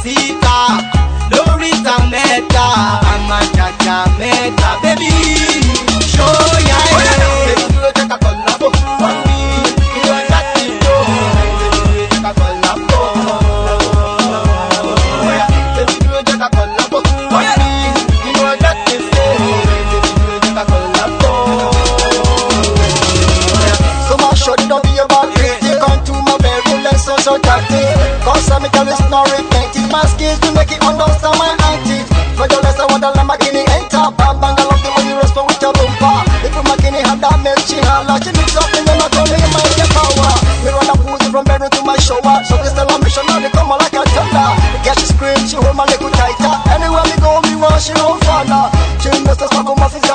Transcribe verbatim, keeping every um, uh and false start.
mamacita, Lorita Meta, Mama Chacha Meta, baby. Show ya, baby, you take a collabo on me. You are that thing, baby, you take a collabo. Baby, you take a collabo on me. You are that thing, baby, you take a collabo. So my shot don't be about pretty. Come to my bedroom, let's so so tactic. Cause I'm a careless, not repenting. My skills to make it understand my auntie. For the less I want the Lamborghini enter. Bam bang, I love the money respond with your bumper. If my McKinney have that milk, she holla. She mix up in the McConaughey, you might get power. Me run up pussy from bedroom to my shower. So this tell her mission, now they come on like a thunder. The girl she scream, she hold my little tighter. Anywhere me go, me want she run farther. She knows the smoke of my